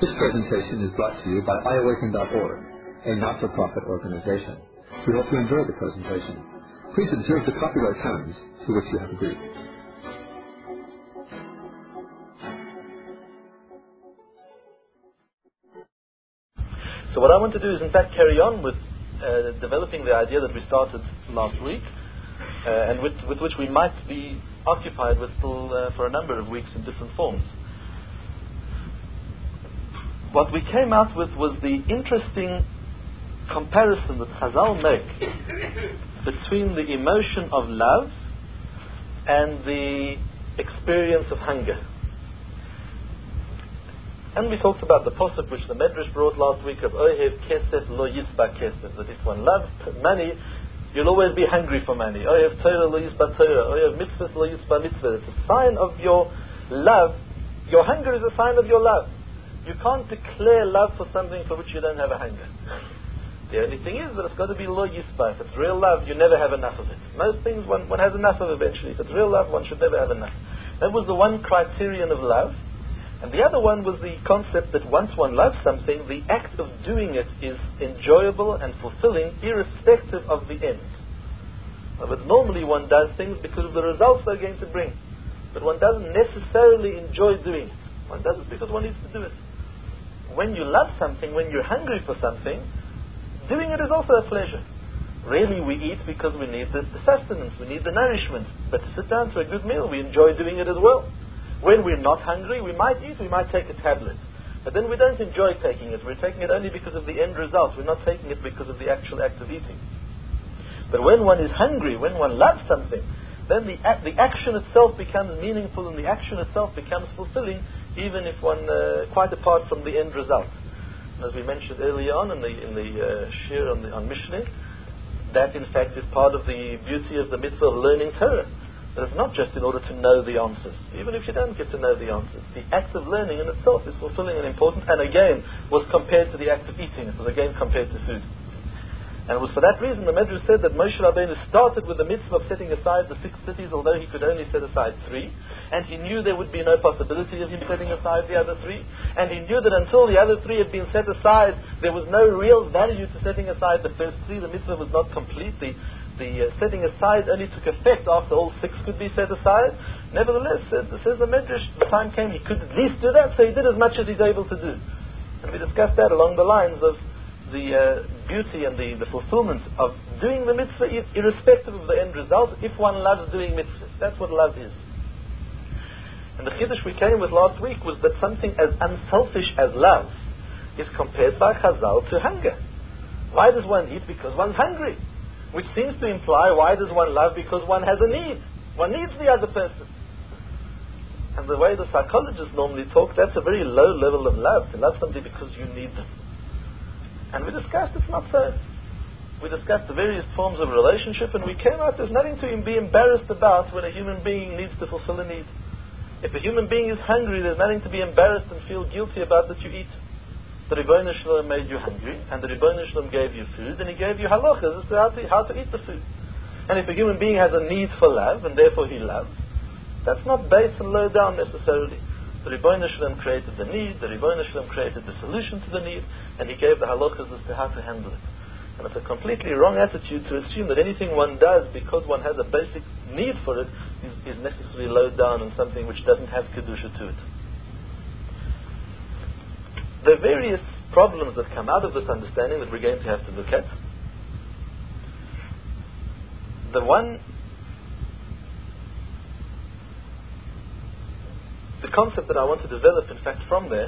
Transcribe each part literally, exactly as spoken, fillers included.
This presentation is brought to you by i awaken dot org, a not-for-profit organization. We hope you enjoy the presentation. Please observe the copyright terms to which you have agreed. So what I want to do is in fact carry on with uh, developing the idea that we started last week uh, and with, with which we might be occupied with still uh, for a number of weeks in different forms. What we came out with was the interesting comparison that Chazal make between the emotion of love and the experience of hunger. And we talked about the posuk which the Medrash brought last week of Ohev Kesef Lo Yisba Kesef, that if one loves money, you'll always be hungry for money. Ohev Torah Lo Yisba Torah, Ohev Mitzvahs Lo Yisba Mitzvah. It's a sign of your love. Your hunger is a sign of your love. You can't declare love for something for which you don't have a hunger. The only thing is that it's got to be Lo Yisba. If it's real love, you never have enough of it. Most things one, one has enough of eventually. If it's real love, one should never have enough. That was the one criterion of love. And the other one was the concept that once one loves something, the act of doing it is enjoyable and fulfilling irrespective of the end. But normally one does things because of the results they're going to bring. But one doesn't necessarily enjoy doing it. One does it because one needs to do it. When you love something, when you're hungry for something, doing it is also a pleasure. Really we eat because we need the sustenance, we need the nourishment. But to sit down to a good meal, we enjoy doing it as well. When we're not hungry, we might eat, we might take a tablet. But then we don't enjoy taking it. We're taking it only because of the end result. We're not taking it because of the actual act of eating. But when one is hungry, when one loves something, then the, act, the action itself becomes meaningful and the action itself becomes fulfilling, even if one, uh, quite apart from the end result. And as we mentioned earlier on in the, in the uh, shir on, the, on Mishnah, that in fact is part of the beauty of the mitzvah of learning Torah. That it's not just in order to know the answers. Even if you don't get to know the answers, the act of learning in itself is fulfilling and important, and again was compared to the act of eating. It was again compared to food. And it was for that reason the Medrash said that Moshe Rabbeinu started with the mitzvah of setting aside the six cities, although he could only set aside three. And he knew there would be no possibility of him setting aside the other three. And he knew that until the other three had been set aside, there was no real value to setting aside the first three. The mitzvah was not complete. The, the uh, setting aside only took effect after all six could be set aside. Nevertheless, uh, says the Medrash, the time came he could at least do that, so he did as much as he's able to do. And we discussed that along the lines of the uh, beauty and the, the fulfillment of doing the mitzvah irrespective of the end result, if one loves doing mitzvahs. That's what love is. And the chiddush we came with last week was that something as unselfish as love is compared by Chazal to hunger. Why does one eat? Because one's hungry. Which seems to imply, why does one love? Because one has a need. One needs the other person. And the way the psychologists normally talk, that's a very low level of love. To love somebody because you need them. And we discussed it's not so. We discussed the various forms of relationship, and we came out there's nothing to be embarrassed about when a human being needs to fulfill a need. If a human being is hungry, there's nothing to be embarrassed and feel guilty about that you eat. The Ribbono Shel Olam made you hungry, and the Ribbono Shel Olam gave you food, and he gave you halachas as to how to, how to eat the food. And if a human being has a need for love, and therefore he loves, that's not base and low down necessarily. The Ribbono Shel Olam created the need, the Ribbono Shel Olam created the solution to the need, and he gave the halachas as to how to handle it. And it's a completely wrong attitude to assume that anything one does because one has a basic need for it is, is necessarily low down and something which doesn't have kedusha to it. There are various problems that come out of this understanding that we're going to have to look at. The one The concept that I want to develop, in fact, from there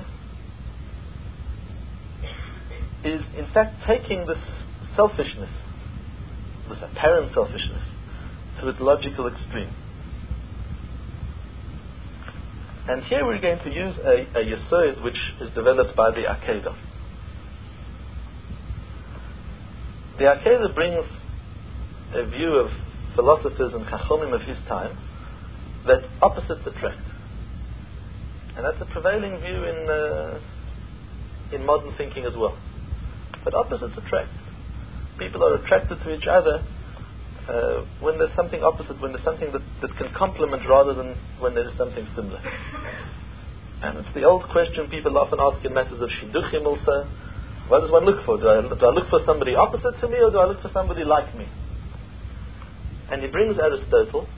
is, in fact, taking this selfishness, this apparent selfishness, to its logical extreme. And here we're going to use a, a yesod which is developed by the Akedah. The Akedah brings a view of philosophers and chachomim of his time that opposites attract. And that's a prevailing view in uh, in modern thinking as well. But opposites attract. People are attracted to each other uh, when there's something opposite, when there's something that, that can complement rather than when there is something similar. And it's the old question people often ask in matters of shidduchim also. What does one look for? Do I, do I look for somebody opposite to me, or do I look for somebody like me? And he brings Aristotle,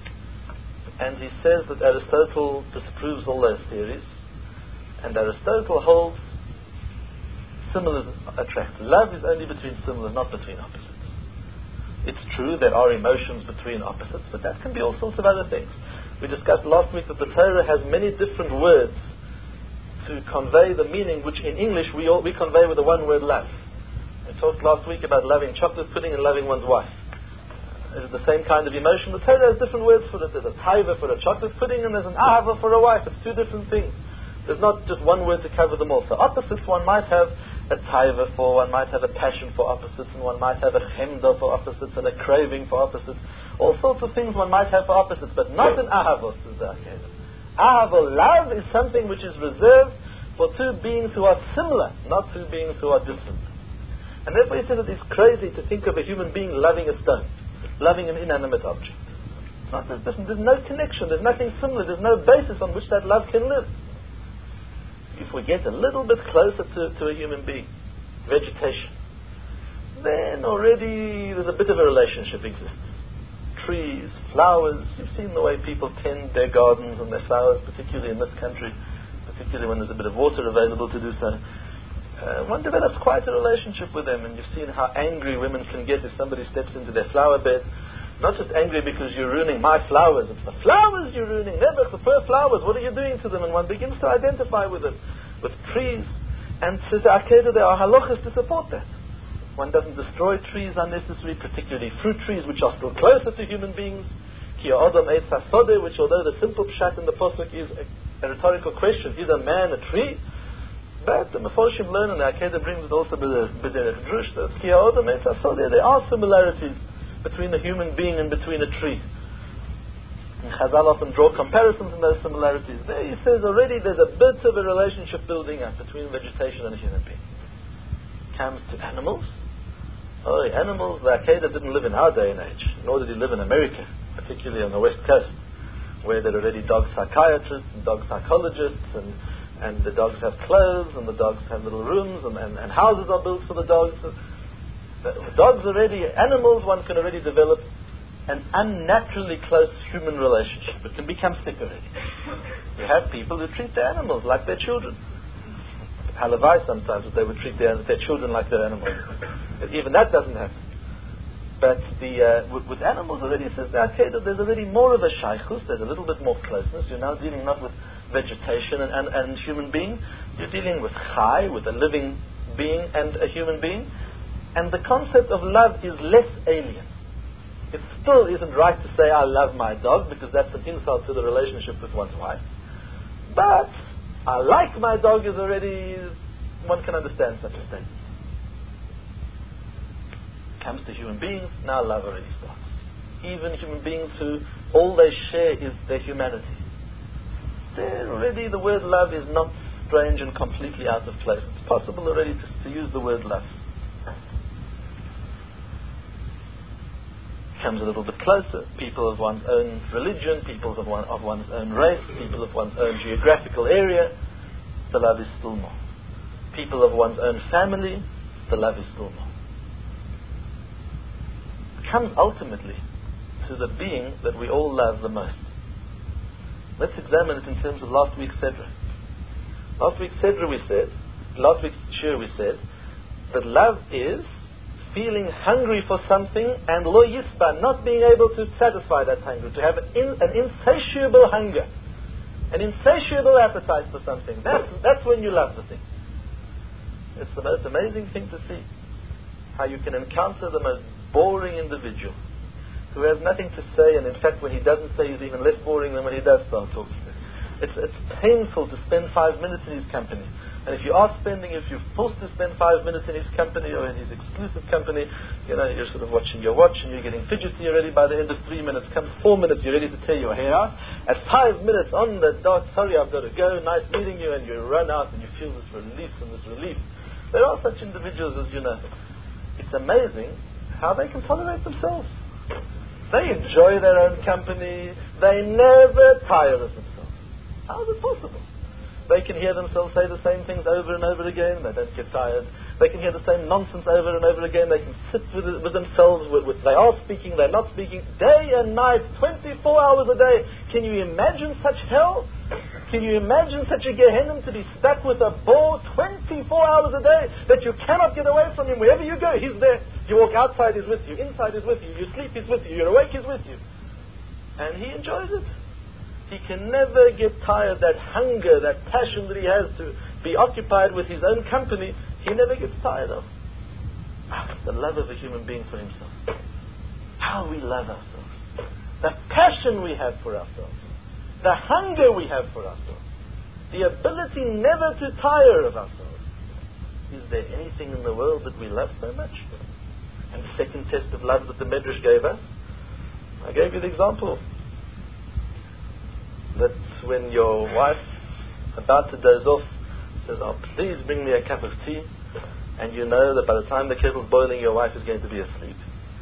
and he says that Aristotle disproves all those theories, and Aristotle holds similars attract. Love is only between similars, not between opposites. It's true there are emotions between opposites, but that can be all sorts of other things. We discussed last week that the Torah has many different words to convey the meaning which in English we all, we convey with the one word love. We talked last week about loving chocolate pudding and loving one's wife. Is it the same kind of emotion? The Torah has different words for it. There's a taiva for a chocolate pudding and there's an ahava for a wife. It's two different things. There's not just one word to cover them all. So opposites one might have a taiva for, one might have a passion for opposites, and one might have a chemda for opposites and a craving for opposites. All sorts of things one might have for opposites, but not an ahavos is the Akedah. Ahava, love, is something which is reserved for two beings who are similar, not two beings who are different. And therefore he says that it's crazy to think of a human being loving a stone, loving an inanimate object. It's not, there's, there's no connection, there's nothing similar, there's no basis on which that love can live. If we get a little bit closer to, to a human being, vegetation, then already there's a bit of a relationship exists. Trees, flowers, you've seen the way people tend their gardens and their flowers, particularly in this country, particularly when there's a bit of water available to do so. Uh, one develops quite a relationship with them, and you've seen how angry women can get if somebody steps into their flower bed. Not just angry because you're ruining my flowers, it's the flowers you're ruining. Never the poor flowers, what are you doing to them? And one begins to identify with them, with trees. And says the Akedah, there are halachas to support that. One doesn't destroy trees unnecessarily, particularly fruit trees which are still closer to human beings. Ki ha'adam eitz hasodeh, which although the simple pshat in the pasuk is a, a rhetorical question, is a man a tree? But the Meforshim learn, and the Akedah brings it also b'derech drush, that ki ha'adam eitz hasodeh, there are similarities between a human being and between a tree. And Chazal often draw comparisons in those similarities. There he says already there's a bit of a relationship building up between vegetation and a human being. Comes to animals. Oh, animals, the Akedah didn't live in our day and age, nor did he live in America, particularly on the west coast, where there are already dog psychiatrists and dog psychologists, and, and the dogs have clothes, and the dogs have little rooms, and, and, and houses are built for the dogs. The dogs already, animals, one can already develop an unnaturally close human relationship. It can become sick already. You have people who treat their animals like their children. Halavai sometimes that they would treat their, their children like their animals. But even that doesn't happen. But the, uh, with, with animals already, it says the Akedah, there's already more of a shaychus, there's a little bit more closeness. You're now dealing not with vegetation and, and, and human being, you're dealing with chai, with a living being and a human being. And the concept of love is less alien. It still isn't right to say, I love my dog, because that's an insult to the relationship with one's wife. But I like my dog is already, one can understand such a statement. Comes to human beings, now love already starts. Even human beings who all they share is their humanity. There already the word love is not strange and completely out of place. It's possible already to, to use the word love. Comes a little bit closer. People of one's own religion, people of, one, of one's own race, people of one's own geographical area, the love is still more. People of one's own family, the love is still more. Comes ultimately to the being that we all love the most. Let's examine it in terms of last week's Sedra. Last week's Sedra we said, last week's Shir we said, that love is feeling hungry for something and lo yisba, not being able to satisfy that hunger, to have an, in, an insatiable hunger, an insatiable appetite for something. That's, that's when you love the thing. It's the most amazing thing to see, how you can encounter the most boring individual who has nothing to say, and in fact when he doesn't say he's even less boring than when he does start talking. It's, it's painful to spend five minutes in his company. And if you are spending, if you're forced to spend five minutes in his company or in his exclusive company, you know, you're sort of watching your watch and you're getting fidgety already. By the end of three minutes, comes four minutes, you're ready to tear your hair out. At five minutes on the dot, sorry, I've got to go, nice meeting you, and you run out and you feel this release and this relief. There are such individuals, as you know. It's amazing how they can tolerate themselves. They enjoy their own company. They never tire of themselves. How is it possible? They can hear themselves say the same things over and over again. They don't get tired. They can hear the same nonsense over and over again. They can sit with, with themselves. With, with, they are speaking, they're not speaking. Day and night, twenty-four hours a day. Can you imagine such hell? Can you imagine such a Gehenna to be stuck with a bore twenty-four hours a day that you cannot get away from him? Wherever you go, he's there. You walk outside, he's with you. Inside, he's with you. You sleep, he's with you. You're awake, he's with you. And he enjoys it. He can never get tired. That hunger, that passion that he has to be occupied with his own company, he never gets tired of. Ah, the love of a human being for himself. How we love ourselves. The passion we have for ourselves. The hunger we have for ourselves. The ability never to tire of ourselves. Is there anything in the world that we love so much? And the second test of love that the Medrash gave us, I gave you the example that when your wife, about to doze off, says, "Oh, please bring me a cup of tea," and you know that by the time the kettle's boiling, your wife is going to be asleep.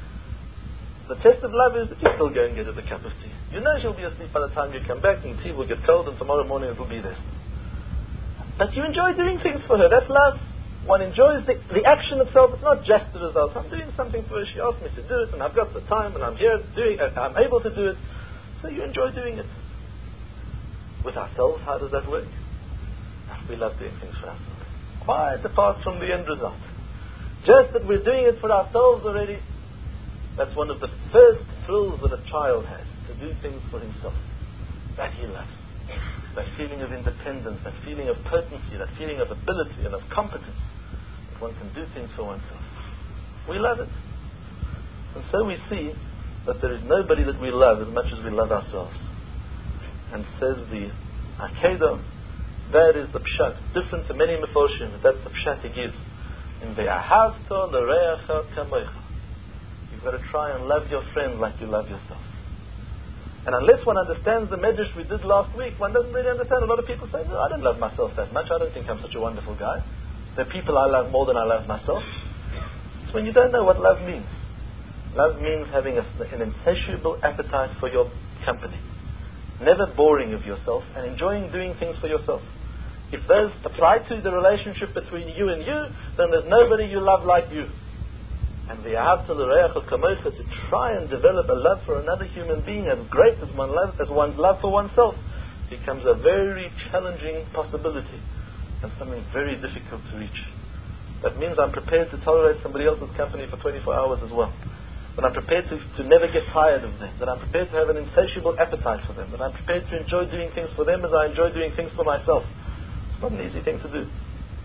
The test of love is that you still go and get her the cup of tea. You know she'll be asleep by the time you come back, and the tea will get cold, and tomorrow morning it will be there. But you enjoy doing things for her. That's love. One enjoys the, the action itself. It's not just the result. I'm doing something for her. She asked me to do it, and I've got the time, and I'm here doing it. I'm able to do it. So you enjoy doing it. With ourselves, how does that work? We love doing things for ourselves. Quite apart from the end result. Just that we're doing it for ourselves already, that's one of the first thrills that a child has, to do things for himself. That he loves. That feeling of independence, that feeling of potency, that feeling of ability and of competence. That one can do things for oneself. We love it. And so we see that there is nobody that we love as much as we love ourselves. And says the Akedah, that is the pshat, different to many meforshim. That's the pshat he gives. In the Ahavta l'reacha kamoicha. You've got to try and love your friend like you love yourself. And unless one understands the medrash we did last week, one doesn't really understand. A lot of people say, "No, I don't love myself that much. I don't think I'm such a wonderful guy. There are people I love more than I love myself." It's when you don't know what love means. Love means having a, an insatiable appetite for your company. Never boring of yourself and enjoying doing things for yourself. If those apply to the relationship between you and you, then there's nobody you love like you. And the Ahavta l'reacha kamoicha, to try and develop a love for another human being as great as one love, as one's love for oneself, becomes a very challenging possibility and something very difficult to reach. That means I'm prepared to tolerate somebody else's company for twenty-four hours as well. That I'm prepared to, to never get tired of them. That I'm prepared to have an insatiable appetite for them. That I'm prepared to enjoy doing things for them as I enjoy doing things for myself. It's not an easy thing to do.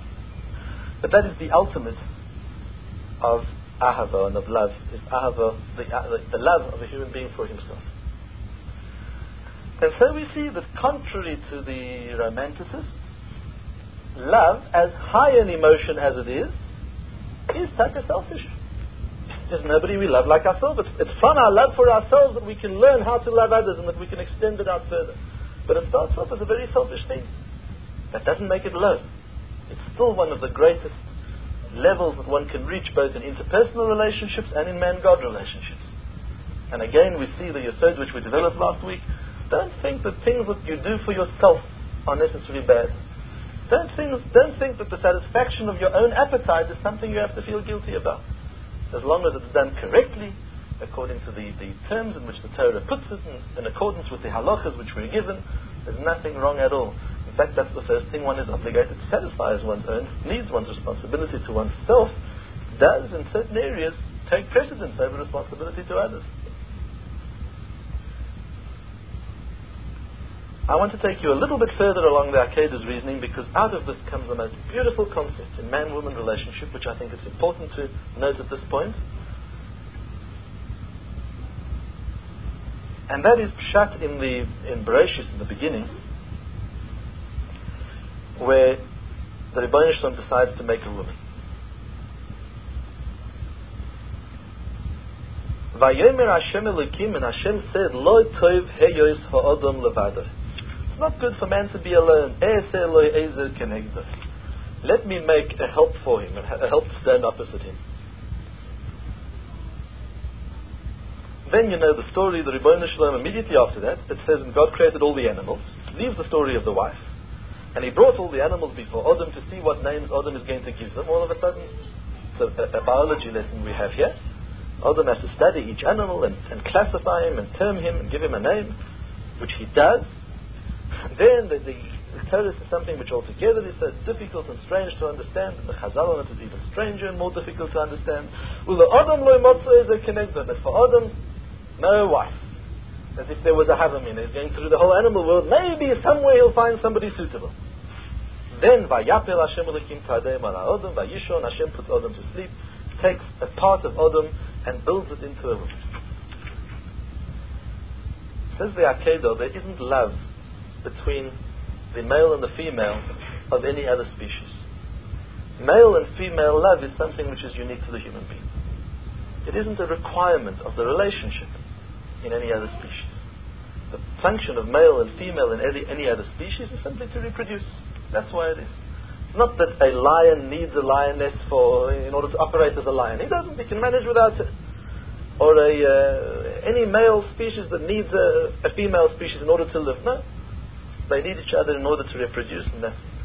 But that is the ultimate of ahava and of love. Is ahava, the, uh, the, the love of a human being for himself. And so we see that contrary to the romanticists, love, as high an emotion as it is, is such a selfish. There's nobody we love like ourselves. It's, it's from our love for ourselves that we can learn how to love others and that we can extend it out further. But it starts off as a very selfish thing. That doesn't make it low. It's still one of the greatest levels that one can reach, both in interpersonal relationships and in man-God relationships. And again, we see the yesod which we developed last week. Don't think that things that you do for yourself are necessarily bad. Don't think, don't think that the satisfaction of your own appetite is something you have to feel guilty about. As long as it's done correctly, according to the, the terms in which the Torah puts it, in, in accordance with the halachas which we're given, there's nothing wrong at all. In fact, that's the first thing one is obligated to satisfy, as one's own needs, one's responsibility to oneself does, in certain areas, take precedence over responsibility to others. I want to take you a little bit further along the Akedah's reasoning, because out of this comes the most beautiful concept in man-woman relationship, which I think it's important to note at this point. And that is pshat in the in Bereshis, in the beginning, where the Rebbeinu Shalom decides to make a woman. Vayomer Hashem Elokim, and Hashem said, Lo tov heyos ha'odom levado. It's not good for man to be alone. Let me make a help for him, a help to stand opposite him. Then you know the story, the Rebbeinu Shalom, immediately after that, it says, and God created all the animals. Leaves the story of the wife. And he brought all the animals before Adam to see what names Adam is going to give them. All of a sudden, it's a, a, a biology lesson we have here. Adam has to study each animal and, and classify him and term him and give him a name, which he does. And then the, the, the Torah is something which altogether is so difficult and strange to understand, and the Chazal on it is even stranger and more difficult to understand. Ula Adam lo motzo is a connector, but for Adam, no wife. As if there was a Havamina. He's going through the whole animal world. Maybe somewhere he'll find somebody suitable. Then, Vayapel Hashem Elokim Tadeim ala Adam, Vayishon, Hashem puts Adam to sleep, takes a part of Adam and builds it into a woman. Says the Akedah, there isn't love between the male and the female of any other species. Male and female love is something which is unique to the human being. It isn't a requirement of the relationship in any other species. The function of male and female in any, any other species is simply to reproduce. That's why it is. It's not that a lion needs a lioness for in order to operate as a lion. He doesn't. He can manage without it. Or a uh, any male species that needs a, a female species in order to live. No. They need each other in order to reproduce, and that's it.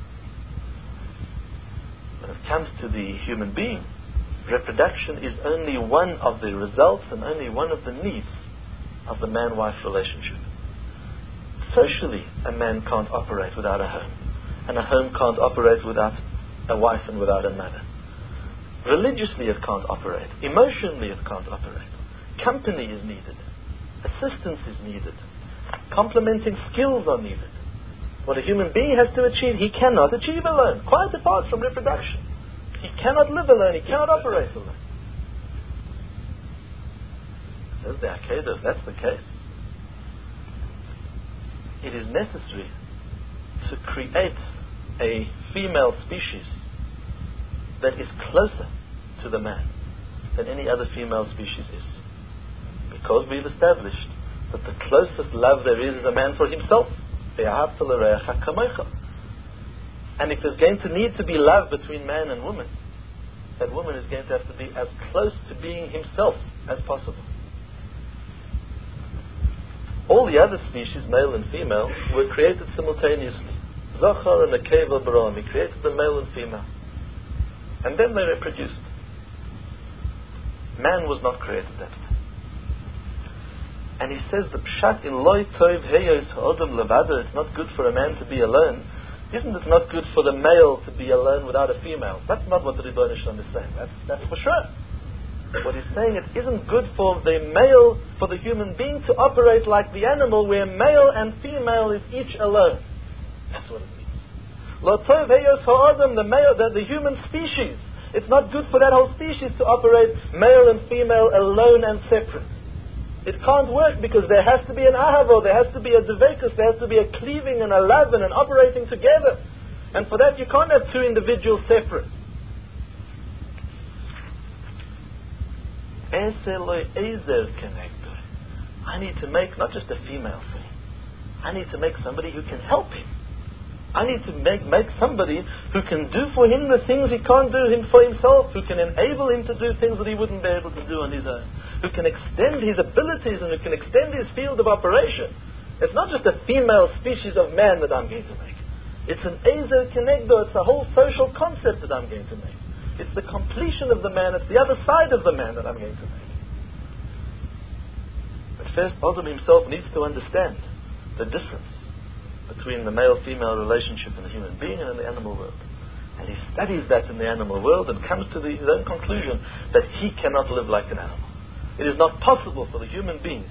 When it comes to the human being, reproduction is only one of the results and only one of the needs of the man-wife relationship. Socially, a man can't operate without a home, and a home can't operate without a wife and without a mother. Religiously, it can't operate. Emotionally, it can't operate. Company is needed. Assistance is needed. Complementing skills are needed. What a human being has to achieve, he cannot achieve alone, quite apart from reproduction. He cannot live alone, he cannot operate alone. Says the Akedah, if that's the case, it is necessary to create a female species that is closer to the man than any other female species is. Because we've established that the closest love there is is a man for himself. And if there's going to need to be love between man and woman, that woman is going to have to be as close to being himself as possible. All the other species, male and female, were created simultaneously. Zachar and Nekeva Baram, he created the male and female. And then they reproduced. Man was not created that way. And he says the pshat in loy tov heyos ha'odam levada, it's not good for a man to be alone. Isn't it not good for the male to be alone without a female? That's not what the Rebbeinu Shalom is saying. That's, that's for sure. What he's saying, it isn't good for the male, for the human being to operate like the animal, where male and female is each alone. That's what it means. Lo tov heyos ha'odam, the male, the, the human species. It's not good for that whole species to operate male and female alone and separate. It can't work because there has to be an ahava, there has to be a devekus, there has to be a cleaving and a love and an operating together. And for that you can't have two individuals separate. I need to make not just a female thing. I need to make somebody who can help him. I need to make, make somebody who can do for him the things he can't do him for himself, who can enable him to do things that he wouldn't be able to do on his own, who can extend his abilities and who can extend his field of operation. It's not just a female species of man that I'm going to make. It's an Ezer Kenegdo, it's a whole social concept that I'm going to make. It's the completion of the man, it's the other side of the man that I'm going to make. But first, Adam himself needs to understand the difference between the male-female relationship in the human being and in the animal world. And he studies that in the animal world and comes to the, his own conclusion that he cannot live like an animal. It is not possible for the human being.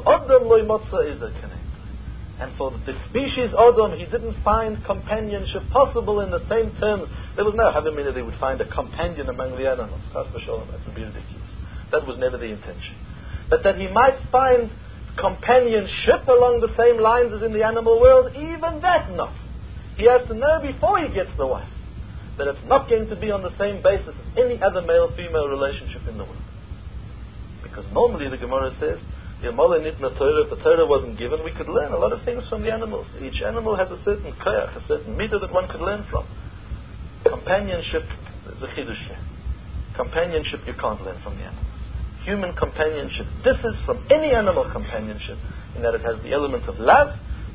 And for the species Adam, he didn't find companionship possible in the same terms. There was no Havamina they would find a companion among the animals. That would be ridiculous. That was never the intention. But that he might find companionship along the same lines as in the animal world, even that not. He has to know before he gets the wife that it's not going to be on the same basis as any other male-female relationship in the world. Because normally the Gemara says, if the Torah wasn't given, we could learn a lot of things from the animals. Each animal has a certain koyach, a certain midah that one could learn from. Companionship is a chidush. Companionship you can't learn from the animals. Human companionship differs from any animal companionship in that it has the element of love,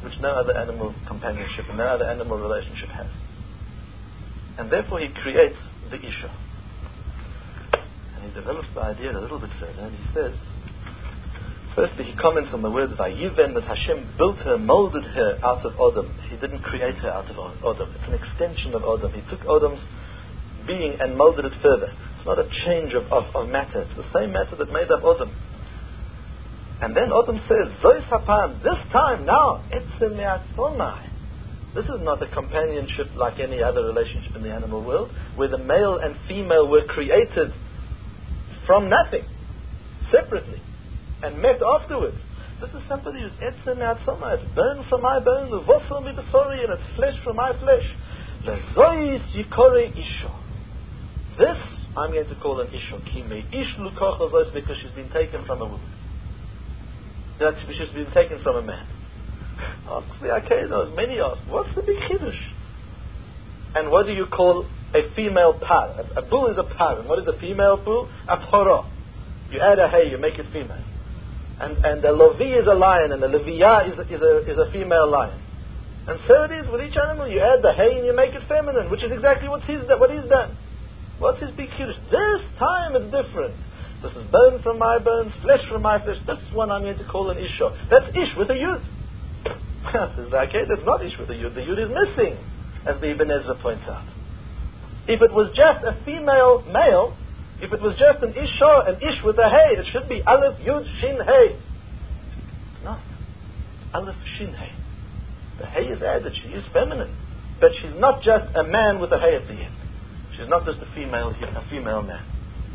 which no other animal companionship and no other animal relationship has. And therefore he creates the Isha. And he develops the idea a little bit further, and he says, firstly he comments on the word Vayiven, that Hashem built her, molded her out of Adam. He didn't create her out of Adam. It's an extension of Adam. He took Adam's being and molded it further. It's not a change of, of, of matter. It's the same matter that made up Adam. And then Adam says, Zois hapam, this time now, etzem me'atzonai. This is not a companionship like any other relationship in the animal world, where the male and female were created from nothing, separately, and met afterwards. This is somebody who's etzem me'atzonai. It's bone from my bone, uvosel midasori, and it's flesh from my flesh. Lezois yikore isho. This I'm going to call an isho. Kime ish lukoch lezois, because she's been taken from a woman. That she's been taken from a man. Asks the Akedah, many ask, what's the big chiddush? And what do you call a female par? A, a bull is a par. And what is a female bull? A poro. You add a hay, you make it female. And and a lovi is a lion, and a leviya is, is, a, is a female lion. And so it is with each animal. You add the hay and you make it feminine, which is exactly what he's, what he's done. What's his big chiddush? This time it's different. This is bone from my bones, flesh from my flesh. This one I'm going to call an isha. That's ish with a yud. Says the Akedah, that's not ish with a yud. The yud is missing, as the Ibn Ezra points out. If it was just a female male, if it was just an isha, an ish with a hay, it should be aleph yud shin hay. It's not. Aleph shin hay. The hay is added. She is feminine, but she's not just a man with a hay at the end. She's not just a female, a female man.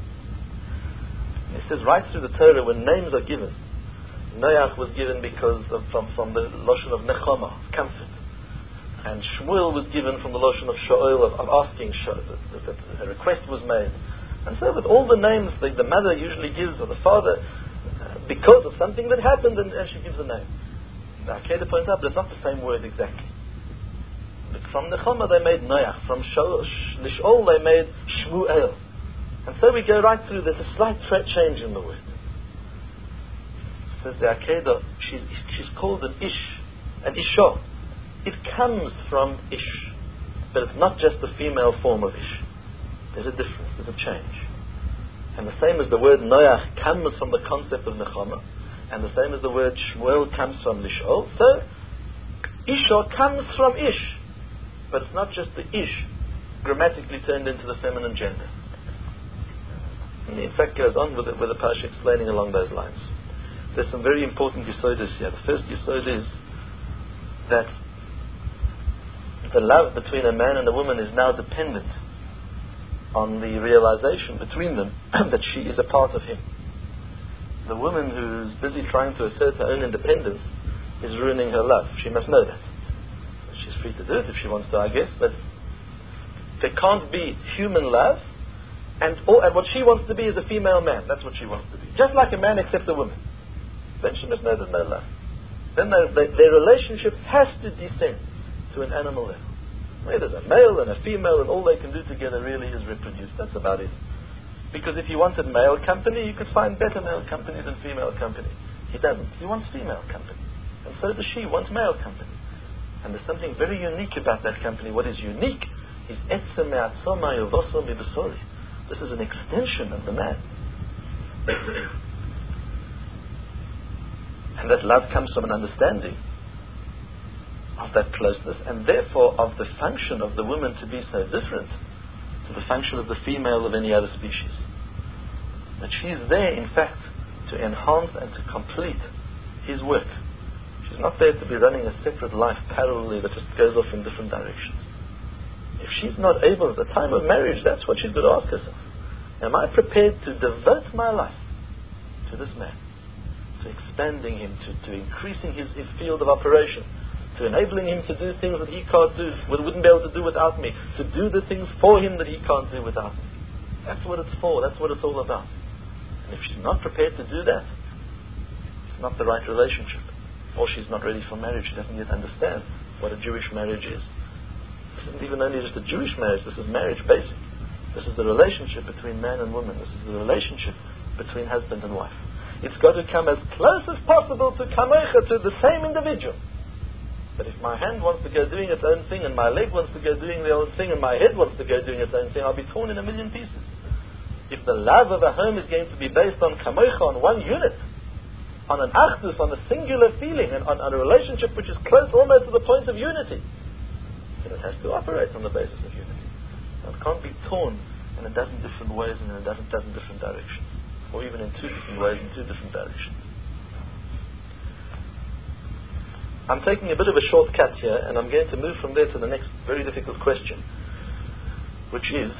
It says right through the Torah, when names are given, Noach was given because of, from, from the Lashon of Nechama, comfort. And Shmuel was given from the Lashon of Shaul, of, of asking, that, that a request was made. And so with all the names the, the mother usually gives, or the father, uh, because of something that happened, and, and she gives a name. The Akedah points out, but it's not the same word exactly. But from Nechama they made Noach, from Shaul, Shaul they made Shmuel. And so we go right through, there's a slight tra- change in the word. Says the Akedah, she's, she's called an ish, an isha. It comes from ish, but it's not just the female form of ish. There's a difference, there's a change. And the same as the word Noach comes from the concept of Nechama, and the same as the word Shmuel comes from Lishol. So, isha comes from ish, but it's not just the ish grammatically turned into the feminine gender. And he in fact goes on with it, with the Parsha explaining along those lines. There's some very important yisodas here. The first yisod is that the love between a man and a woman is now dependent on the realization between them that she is a part of him. The woman who's busy trying to assert her own independence is ruining her love. She must know that. She's free to do it if she wants to, I guess, but there can't be human love. And, all, and what she wants to be is a female man. That's what she wants to be. Just like a man except a woman. Then she must know there's no love. Then their, their, their relationship has to descend to an animal level. Where there's a male and a female and all they can do together really is reproduce. That's about it. Because if you wanted male company, you could find better male company than female company. He doesn't. He wants female company. And so does she wants male company. And there's something very unique about that company. What is unique is etzem me'atzoma yovosel mibesori. This is an extension of the man. And that love comes from an understanding of that closeness, and therefore of the function of the woman to be so different to the function of the female of any other species. That she is there, in fact, to enhance and to complete his work. She's not there to be running a separate life parallelly that just goes off in different directions. If she's not able, at the time of marriage, that's what she's got to ask herself. Am I prepared to devote my life to this man? To expanding him, to, to increasing his, his field of operation, to enabling him to do things that he can't do, wouldn't be able to do without me, to do the things for him that he can't do without me. That's what it's for, that's what it's all about. And if she's not prepared to do that, it's not the right relationship. Or she's not ready for marriage, she doesn't yet understand what a Jewish marriage is. This isn't even only just a Jewish marriage, this is marriage basic. This is the relationship between man and woman. This is the relationship between husband and wife. It's got to come as close as possible to kamecha, to the same individual. But if my hand wants to go doing its own thing, and my leg wants to go doing the own thing, and my head wants to go doing its own thing, I'll be torn in a million pieces. If the love of a home is going to be based on kamocha, on one unit, on an achdus, on a singular feeling, and on, on a relationship which is close almost to the point of unity, then it has to operate on the basis of unity. Now, it can't be torn in a dozen different ways and in a dozen, dozen different directions, or even in two different ways in two different directions. I'm taking a bit of a shortcut here, and I'm going to move from there to the next very difficult question, which is,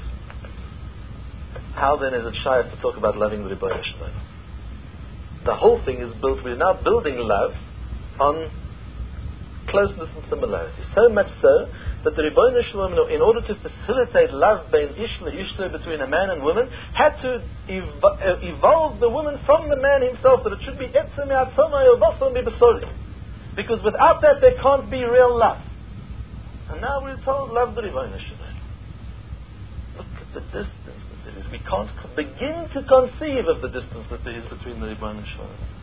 how then is it shaykh to talk about loving the Ribono Shel Olam? The whole thing is built, we're now building love on closeness and similarity. So much so that the Ribono Shel Olam, in order to facilitate love bein ishla ishla between a man and woman, had to ev- uh, evolve the woman from the man himself, that it should be etzem yatzoma yovasam bibasori. Because without that there can't be real love. And now we're told, love the Ribono Shel Olam. Look at the distance that there is. We can't co- begin to conceive of the distance that there is between the Ribono Shel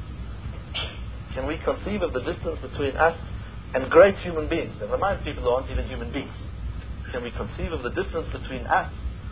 Olam. Can we conceive of the distance between us and great human beings? Never mind people who aren't even human beings. Can we conceive of the difference between us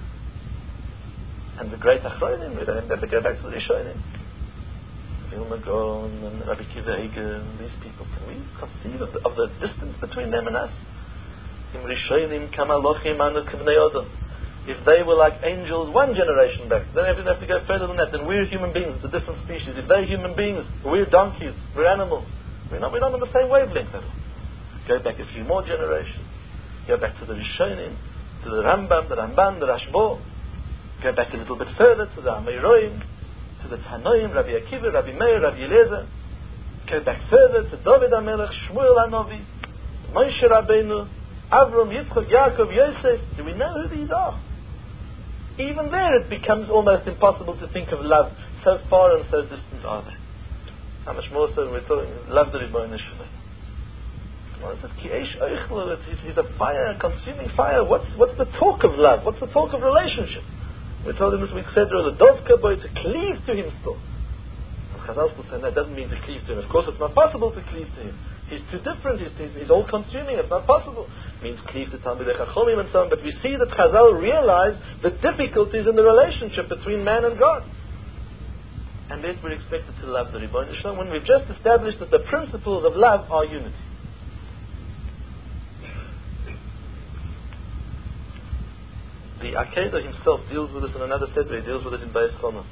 and the great Achronim? We don't have to go back to the Rishonim. Vilna Gaon and Rabbi Akiva Eiger and these people. Can we conceive of the, of the distance between them and us? Im Rishonim Kamalochim Anu Kibnei Adam. If they were like angels one generation back, then they have to go further than that. Then we're human beings, it's a different species. If they're human beings, we're donkeys, we're animals. We're not, we're not on the same wavelength at all. Go back a few more generations. Go back to the Rishonim, to the Rambam, the Ramban, the Rashbo. Go back a little bit further to the Ameiroim, to the Tanoim, Rabbi Akiva, Rabbi Meir, Rabbi Eliezer. Go back further to David HaMelech, Shmuel HaNovi, Moshe Rabbeinu, Avram, Yitzchak, Yaakov, Yosef. Do we know who these are? Even there it becomes almost impossible to think of love. So far and so distant are they. How much more so when we're talking love the Ribono Shel Olam. Well, it says, Ki eish oichlo, he's a fire, a consuming fire. What's, what's the talk of love? What's the talk of relationship? We told him this week, said, the dovka boy, to cleave to him still. And Chazal still saying that doesn't mean to cleave to him. Of course, it's not possible to cleave to him. He's too different. He's, he's, he's all-consuming. It's not possible. It means cleave to Talmidei Chachomim and so on. But we see that Chazal realize the difficulties in the relationship between man and God. And yet we're expected to love the Ribono Shel Olam when we've just established that the principles of love are unity. The Akedah himself deals with this in another Sedra. He deals with it in Beis Choma.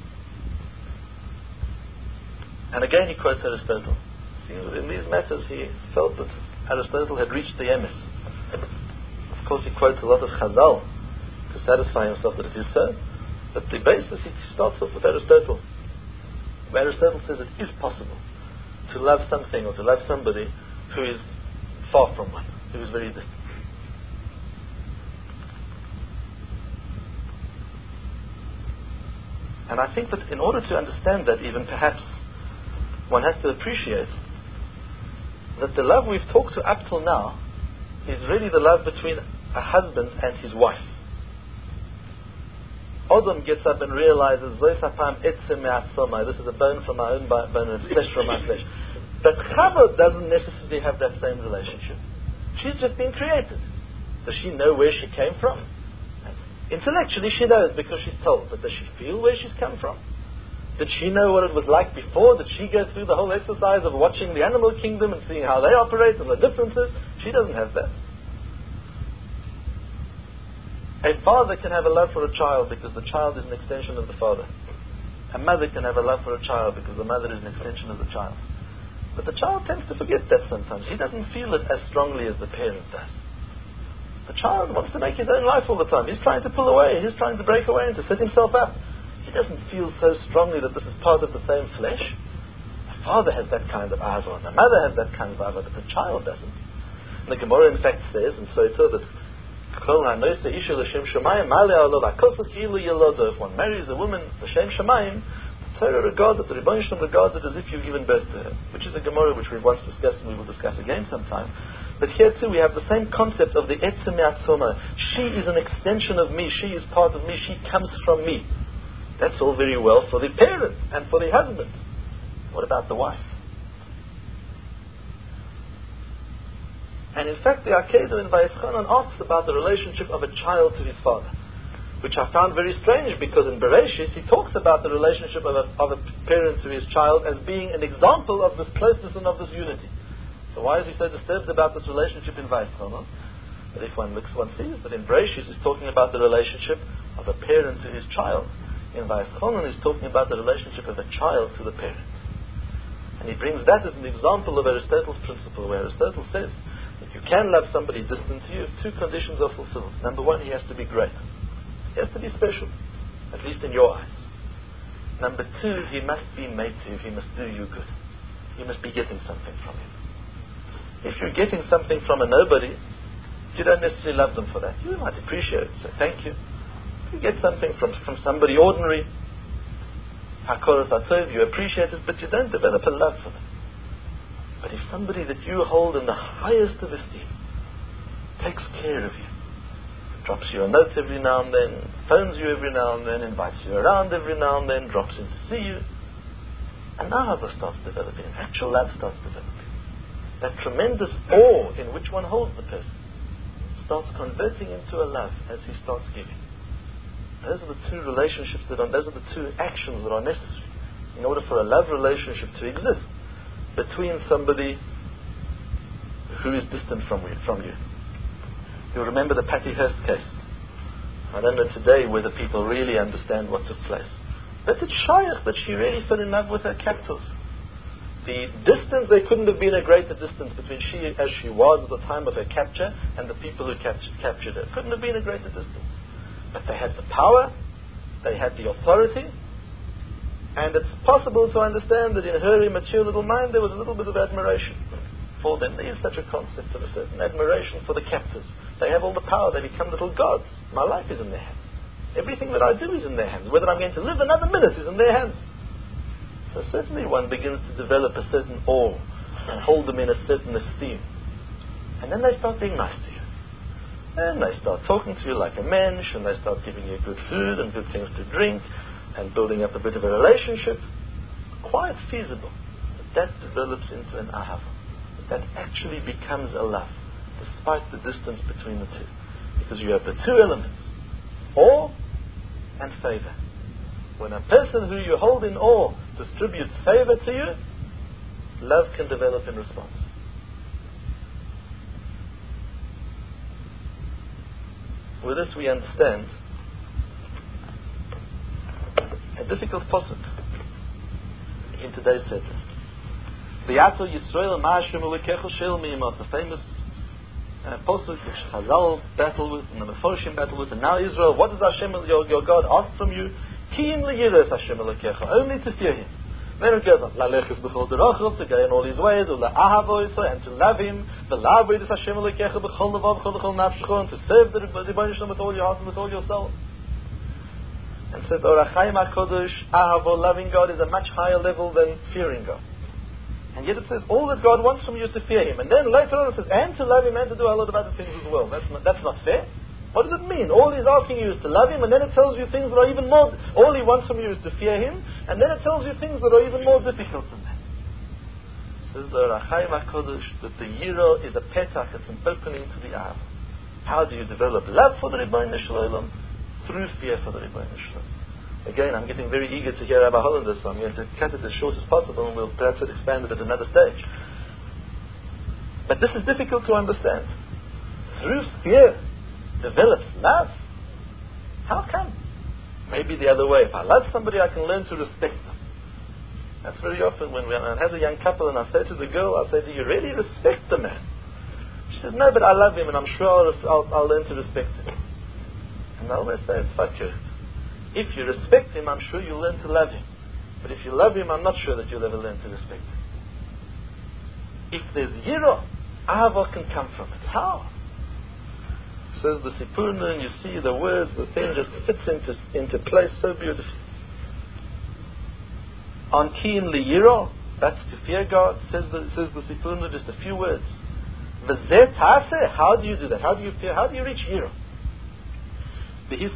And again he quotes Aristotle. See, in these matters he felt that Aristotle had reached the emes. Of course he quotes a lot of Chazal to satisfy himself that it is so. But the basis, he starts off with Aristotle. Where Aristotle says it is possible to love something or to love somebody who is far from one, who is very distant. And I think that in order to understand that, even perhaps one has to appreciate that the love we've talked to up till now is really the love between a husband and his wife. Adam gets up and realizes, this is a bone from my own bone and flesh from my flesh. But Chava doesn't necessarily have that same relationship. She's just been created. Does she know where she came from? Intellectually she knows because she's told, but does she feel where she's come from? Did she know what it was like before? Did she go through the whole exercise of watching the animal kingdom and seeing how they operate and the differences? She doesn't have that. A father can have a love for a child because the child is an extension of the father. A mother can have a love for a child because the mother is an extension of the child. But the child tends to forget that sometimes. He doesn't feel it as strongly as the parent does. The child wants to make his own life all the time. He's trying to pull away. He's trying to break away and to set himself up. He doesn't feel so strongly that this is part of the same flesh. A father has that kind of ahava, and a mother has that kind of ahava, but the child doesn't. And the Gemara in fact says, and so it says that if one marries a woman l'shem shamayim, the Torah regards it, the Ribono Shel Olam regards it as if you've given birth to her, which is a Gemara which we've once discussed and we will discuss again sometime. But here too we have the same concept of the etzem yatzoma. She is an extension of me. She is part of me. She comes from me. That's all very well for the parent and for the husband. What about the wife? And in fact, the Akedah in Vayeschanan asks about the relationship of a child to his father, which I found very strange, because in Bereshis he talks about the relationship of a, of a parent to his child as being an example of this closeness and of this unity. So why is he so disturbed about this relationship in Vayeschanan? But if one looks, one sees that in Bereshis he's talking about the relationship of a parent to his child. In Vayeschanan he's talking about the relationship of a child to the parent. And he brings that as an example of Aristotle's principle, where Aristotle says that you can love somebody distant to you if two conditions are fulfilled. Number one, he has to be great. He has to be special, at least in your eyes. Number two, he must be mative, he must do you good. You must be getting something from him. If you're getting something from a nobody, you don't necessarily love them for that. You might appreciate it, say thank you. If you get something from, from somebody ordinary, Hakoras Atov, you appreciate it, but you don't develop a love for them. But if somebody that you hold in the highest of esteem takes care of you, drops you a note every now and then, phones you every now and then, invites you around every now and then, drops in to see you, and ahava starts developing, actual love starts developing. That tremendous awe in which one holds the person starts converting into a love as he starts giving. Those are the two relationships that are, those are the two actions that are necessary in order for a love relationship to exist between somebody who is distant from you. From you. You'll remember the Patty Hearst case. I don't know today whether people really understand what took place. But it's shaykh that she really fell in love with her captors. The distance, there couldn't have been a greater distance between she as she was at the time of her capture and the people who captured, captured her. Couldn't have been a greater distance. But they had the power, they had the authority, and it's possible to understand that in her immature little mind there was a little bit of admiration for them. There is such a concept of a certain admiration for the captors. They have all the power, they become little gods. My life is in their hands. Everything that I do is in their hands. Whether I'm going to live another minute is in their hands. So certainly one begins to develop a certain awe and hold them in a certain esteem. And then they start being nice to you. And they start talking to you like a mensch, and they start giving you good food and good things to drink, and building up a bit of a relationship. Quite feasible that that develops into an ahava. That that actually becomes a love, despite the distance between the two. Because you have the two elements, awe and favor. When a person who you hold in awe distributes favor to you, love can develop in response. With this we understand a difficult pasuk in today's Seder. V'yato Yisrael ma'ashem ulekecho shel mi'imot, the famous uh, pasuk which Chazal battle with and the Meforshim battle with, and now Israel, what does Hashem, your, your God, ask from you? Ki im leyiras Hashem ulekecho, only to fear Him. Then it goes on, la'leches b'chol derachov, to go in all His ways, u'la'ahavo Yisrael, and to love Him, v'la'aved Hashem ulekecho b'chol levav, b'chol b'chol nafshecho, and to serve the Rebbeinu Shalom with all your heart and with all your soul. And says, Orachaim HaKodesh, ahavo, loving God, is a much higher level than fearing God. And yet it says, all that God wants from you is to fear Him. And then later on it says, and to love Him and to do a lot of other things as well. That's not, that's not fair. What does it mean? All He's asking you is to love Him, and then it tells you things that are even more... All He wants from you is to fear Him, and then it tells you things that are even more difficult than that. It says, the Orachaim HaKodesh, that the Yiro is a petach, it's an opening to the Av. How do you develop love for the Rebbeinu Shalom? Through fear for the Rebbeinu Shalom. Again, I'm getting very eager to hear Rabbi Hollander, so I'm going to cut it as short as possible, and we'll perhaps expand it at another stage. But this is difficult to understand. Through fear develops love? How come? Maybe the other way. If I love somebody, I can learn to respect them. That's very often when we are, as a young couple, and I say to the girl, I say, do you really respect the man? She says, no, but I love him, and I'm sure I'll, I'll, I'll learn to respect him. And I always say, it's fakir. If you respect him, I'm sure you'll learn to love him. But if you love him, I'm not sure that you'll ever learn to respect him. If there's yiro, ahava can come from it. How? Says the Sipurna, and you see the words, the thing just fits into, into place so beautifully. On kiin liyiro, that's to fear God, says the, says the Sipurna, just a few words. V'zeh ta'aseh, how do you do that? How do you fear? How do you reach yiro? Just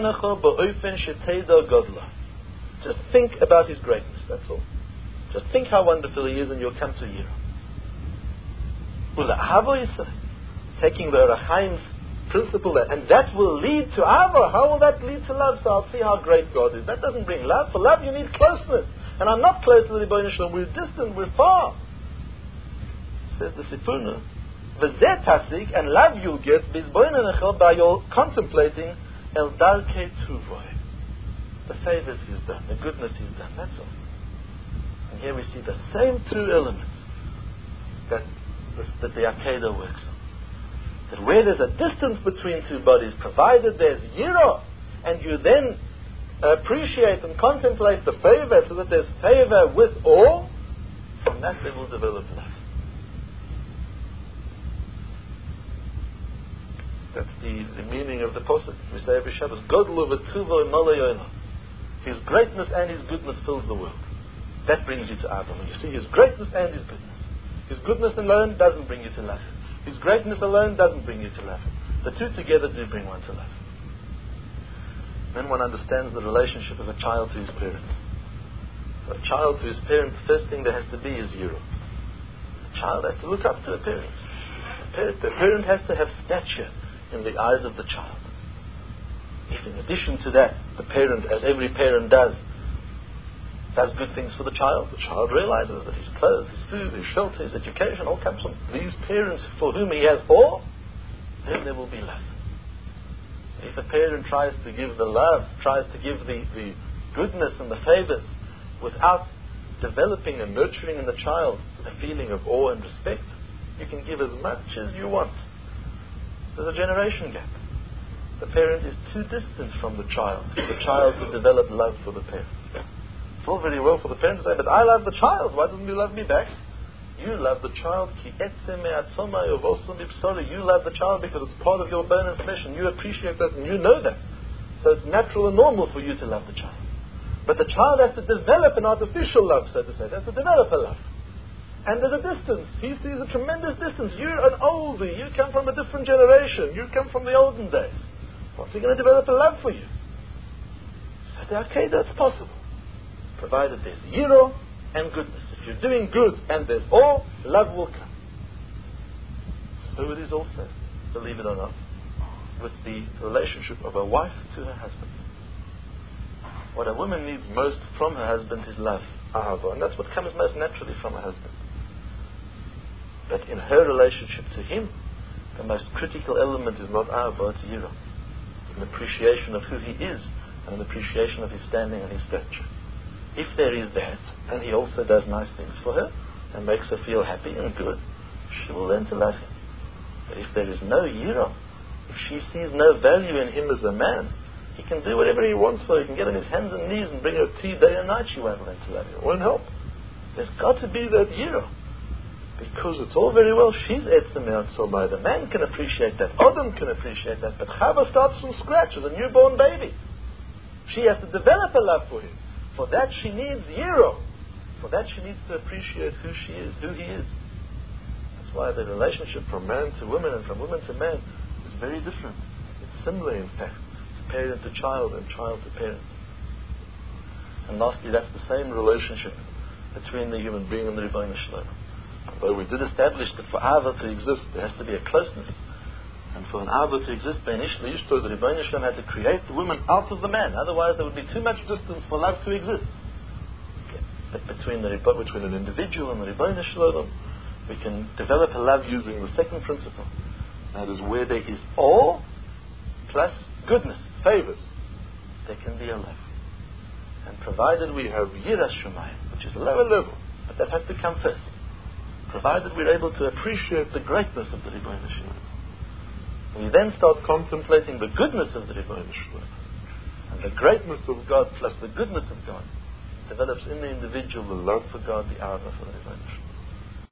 think about His greatness, that's all. Just think how wonderful He is, and you'll come to Yira. taking the Orach Chaim's principle, and that will lead to Ava. How will that lead to love? So I'll see how great God is. That doesn't bring love. For love, you need closeness. And I'm not close to the Rebbeinu Shalom. We're distant. We're far. Says the Sifuna, V'zeh tasik, and love you'll get bizboinenechel by your contemplating el darkei tuvoy. The favors he's done, the goodness he's done. That's all. And here we see the same two elements that that the Akedah works on. That where there's a distance between two bodies, provided there's yira, and you then appreciate and contemplate the favor, so that there's favor with awe, from that they will develop love. That's the, the meaning of the Pasuk. We say every Shabbos, Godlu v'tuvo imalayoyla. His greatness and His goodness fills the world. That brings you to Adam. You see His greatness and His goodness. His goodness alone doesn't bring you to love Him. His greatness alone doesn't bring you to love Him. The two together do bring one to love Him. Then one understands the relationship of a child to his parent. For a child to his parent, the first thing there has to be is yira. The child has to look up to the parent. The parent, the parent has to have stature in the eyes of the child. If in addition to that, the parent, as every parent does, does good things for the child, the child realizes that his clothes, his food, his shelter, his education all comes from these parents for whom he has all, then there will be love. If a parent tries to give the love, tries to give the, the goodness and the favors without developing and nurturing in the child a feeling of awe and respect, you can give as much as you want. There's a generation gap. The parent is too distant from the child for the child to develop love for the parent. It's all very well for the parent to say, but I love the child, why doesn't he love me back? You love the child, you love the child because it's part of your bone and flesh, and you appreciate that and you know that. So it's natural and normal for you to love the child. But the child has to develop an artificial love, so to say. It has to develop a love. And there's a distance. He sees a tremendous distance. You're an oldie. You come from a different generation. You come from the olden days. What's he going to develop a love for you? So, okay, that's possible. Provided there's yiro and goodness. If you're doing good and there's awe, love will come. So it is also, believe it or not, with the relationship of a wife to her husband. What a woman needs most from her husband is love, ahava, and that's what comes most naturally from her husband. But in her relationship to him, the most critical element is not ahava, it's yira. An appreciation of who he is and an appreciation of his standing and his stature. If there is that, and he also does nice things for her and makes her feel happy and good, she will learn to love him. But if there is no yira, if she sees no value in him as a man, he can do whatever he wants for her. He can get on his hands and knees and bring her tea day and night. She won't learn to love him. It won't help. There's got to be that yira. Because it's all very well, she's etzem me'atzomai. The man can appreciate that. Adam can appreciate that. But Chava starts from scratch as a newborn baby. She has to develop a love for him. For that she needs yira. For that she needs to appreciate who she is, who he is. That's why the relationship from man to woman and from woman to man is very different. It's similar, in fact. It's parent to child and child to parent. And lastly, that's the same relationship between the human being and the Rebbeinu Shalom. Although we did establish that for Ava to exist, there has to be a closeness. And for an Ava to exist, Ben Ishli Ishto, the Rebbeinu Shalom had to create the woman out of the man. Otherwise, there would be too much distance for love to exist. Okay. But between, the, between an individual and the Rebbeinu Shalom, we can develop a love using the second principle. That is where there is awe plus goodness, favors, there can be a love. And provided we have Yiras Shamayim, which is a lower level, but that has to come first. Provided we're able to appreciate the greatness of the Rebbeinu Shalom. We then start contemplating the goodness of the Rebbeinu Shalom. And the greatness of God plus the goodness of God develops in the individual the love for God, the ahava for the Rebbeinu Shalom.